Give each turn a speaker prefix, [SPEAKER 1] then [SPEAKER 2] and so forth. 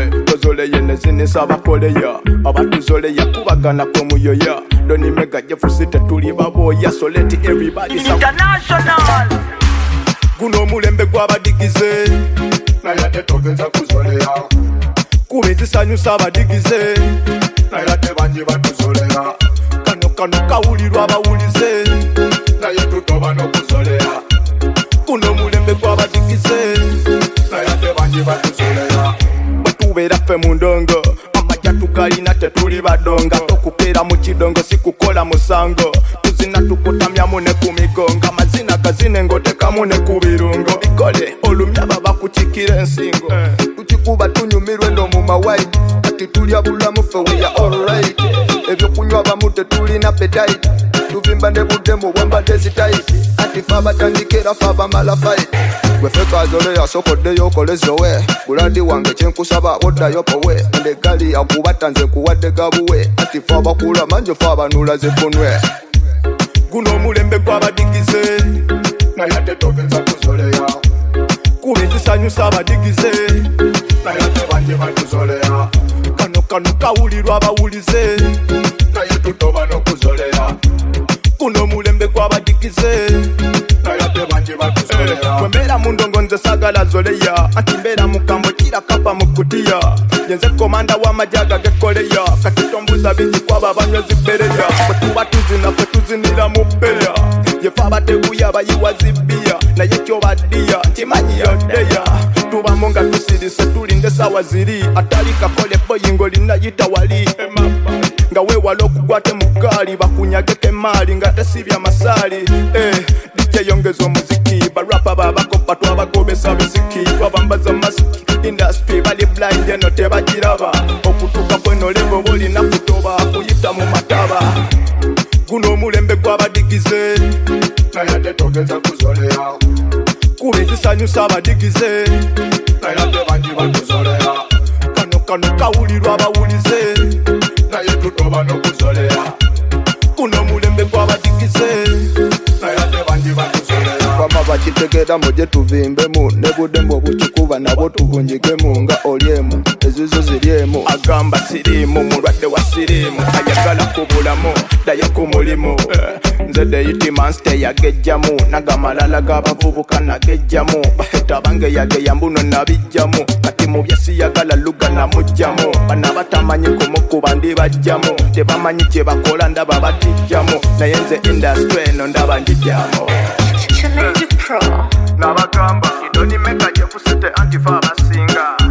[SPEAKER 1] tozoleye nezinisa abakoleya abatuzoleya kubagana kwemuyoya Doni Mega Jefferson tetuli baboya so let everybody
[SPEAKER 2] international
[SPEAKER 1] guno mulembe gw'abadigize
[SPEAKER 3] naye ate togenza kuzoleya
[SPEAKER 1] kubezisanyusa abadigize
[SPEAKER 3] naye ate bangi batuzolera
[SPEAKER 1] kano kawulirwa abawulize
[SPEAKER 3] naye tutoba n'okuzoleya
[SPEAKER 1] guno mulembe gw'abadigize
[SPEAKER 3] naye ate bangi batuzolera
[SPEAKER 1] bwetubeera ffe mu ndongo amajja tugalina tetuli badonga tokukeera mu kidongo si kukola musango tuzina tukutamyamu ne ku migongo amazina gazine ng'otekamu ne ku birungo bikole olumya baba kukikira ensingo tukikuba tunyumirwe eno mu mawaidi ati tulya bulamu ffe we are alright ebyokunywa bamu tetulina appetite tuvimba ne buddemu bwembadde zitaiti ati fe abatandikira fe abamala fight gwefe kazoleya sokoddeyo okolezowe bulandi wange kyenkusaba oddayo powe ndegali akubata nze nkuwadde gabuwe ati fe abakula manje fe abanula zefunwe guno omulembe gw'abadigize
[SPEAKER 3] naye ate togenza kuzoleya
[SPEAKER 1] kubezisanyusa abadigize
[SPEAKER 3] naye ate bangi batuzolera
[SPEAKER 1] kano kawulirwa abawulize
[SPEAKER 3] naye tutoba n'okuzoleya
[SPEAKER 1] guno omulembe gw'abadigize
[SPEAKER 3] naye ate bangi batuzolera
[SPEAKER 1] bwe mbeera mu ndongo nze saagala zoleya anti mbeera mu kambo kira kapa mu kutiya yenze komanda w'amajjaga g'ekkoleya kati tombuza bingi kwabo abanywezi bbereya bwe tuba tuzina ffe tuzinira mu bbeya yefe abateguya abayiwa zibbiya naye kyobaddiya nkimanyi yoddeya tubamu nga tusirise tulinde essaawa ziri atali kakole boyingo linayita wali nga weewala okugwate mu gaali bakunyageko emaali nga tesibya masaali dijeyongeza omuziki barapa babakopa twabagobesa bisiki twabambaza masiki industry bali blind eno tebagiraba okutuuka kweno levo bolina kutoba kuyita mu mataba guno omulembe gw'abadigize
[SPEAKER 3] naye ate togenza kuzoleya
[SPEAKER 1] kubezisanyusa abadigize
[SPEAKER 3] naye ate bangi batuzolera
[SPEAKER 1] kano kawulirwa abawulize
[SPEAKER 3] naye tutoba n'okuzoleya
[SPEAKER 1] guno omulembe gw'abadigize
[SPEAKER 3] naye ate bangi batuzolera
[SPEAKER 1] kwama bakitegeera muje tuvimbemu ne buddemu obukikuba nabo tubunjigemu nga olyemu ezizo ziryemu agamba siriimu mulwadde wa siriimu ayagala kubulamu ddayo ku mulimu nze deyitimansi teyagejjamu nagamalala g'abavubuka nagejjamu baheta bange yageya mbuno nabijjamu kati mu byesiyagala luga namujjamu bana batamanyi kumukuba ndibajjamu tebamanyi kye bakola ndaba batijjamu naye nze industry eno ndaba njijjamu
[SPEAKER 2] Challenge Pro
[SPEAKER 1] nabagamba Doni Mega Jefferson anti fe abasinga